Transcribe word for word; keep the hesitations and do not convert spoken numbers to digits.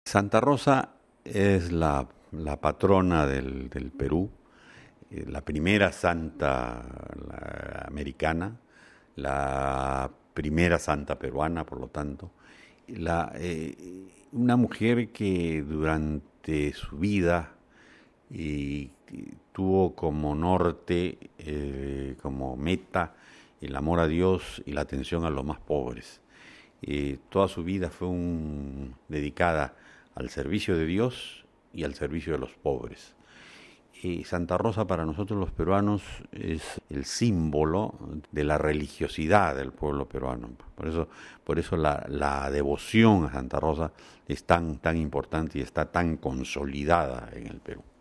Santa Rosa es la, la patrona del, del Perú, eh, la primera santa la americana, la primera santa peruana, por lo tanto. La, eh, una mujer que durante su vida y, y tuvo como norte, eh, como meta, el amor a Dios y la atención a los más pobres. Eh, toda su vida fue un, dedicada al servicio de Dios y al servicio de los pobres. Y Santa Rosa para nosotros los peruanos es el símbolo de la religiosidad del pueblo peruano. Por eso, por eso la, la devoción a Santa Rosa es tan, tan importante y está tan consolidada en el Perú.